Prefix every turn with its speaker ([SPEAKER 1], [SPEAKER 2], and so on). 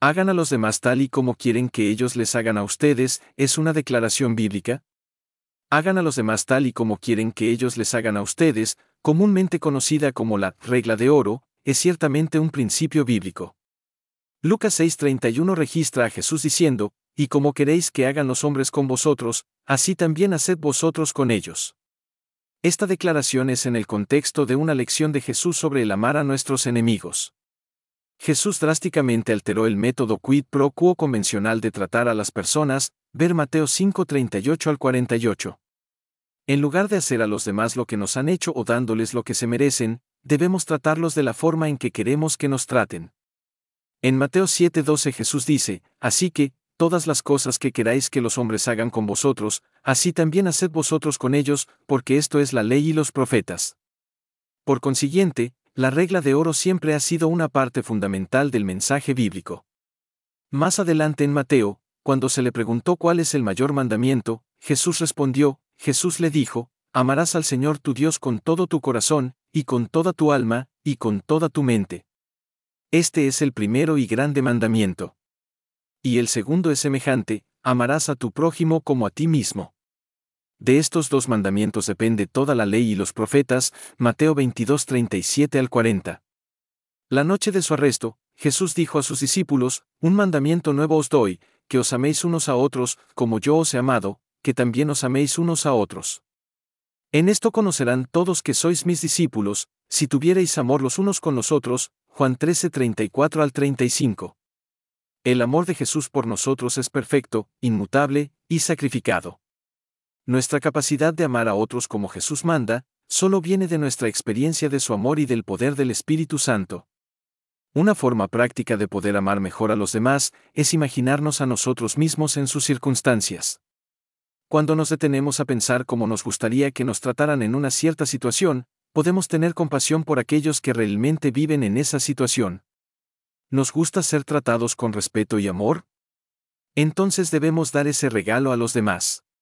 [SPEAKER 1] Hagan a los demás tal y como quieren que ellos les hagan a ustedes, ¿es una declaración bíblica? Hagan a los demás tal y como quieren que ellos les hagan a ustedes, comúnmente conocida como la regla de oro, es ciertamente un principio bíblico. Lucas 6:31 registra a Jesús diciendo, y como queréis que hagan los hombres con vosotros, así también haced vosotros con ellos. Esta declaración es en el contexto de una lección de Jesús sobre el amar a nuestros enemigos. Jesús drásticamente alteró el método quid pro quo convencional de tratar a las personas, ver Mateo 5:38 al 48. En lugar de hacer a los demás lo que nos han hecho o dándoles lo que se merecen, debemos tratarlos de la forma en que queremos que nos traten. En Mateo 7:12 Jesús dice, así que, todas las cosas que queráis que los hombres hagan con vosotros, así también haced vosotros con ellos, porque esto es la ley y los profetas. Por consiguiente, la regla de oro siempre ha sido una parte fundamental del mensaje bíblico. Más adelante en Mateo, cuando se le preguntó cuál es el mayor mandamiento, Jesús respondió, Jesús le dijo, amarás al Señor tu Dios con todo tu corazón, y con toda tu alma, y con toda tu mente. Este es el primero y grande mandamiento. Y el segundo es semejante, amarás a tu prójimo como a ti mismo. De estos dos mandamientos depende toda la ley y los profetas, Mateo 22:37 al 40. La noche de su arresto, Jesús dijo a sus discípulos, un mandamiento nuevo os doy, que os améis unos a otros, como yo os he amado, que también os améis unos a otros. En esto conocerán todos que sois mis discípulos, si tuviereis amor los unos con los otros, Juan 13:34 al 35. El amor de Jesús por nosotros es perfecto, inmutable, y sacrificado. Nuestra capacidad de amar a otros como Jesús manda, solo viene de nuestra experiencia de su amor y del poder del Espíritu Santo. Una forma práctica de poder amar mejor a los demás es imaginarnos a nosotros mismos en sus circunstancias. Cuando nos detenemos a pensar cómo nos gustaría que nos trataran en una cierta situación, podemos tener compasión por aquellos que realmente viven en esa situación. ¿Nos gusta ser tratados con respeto y amor? Entonces debemos dar ese regalo a los demás.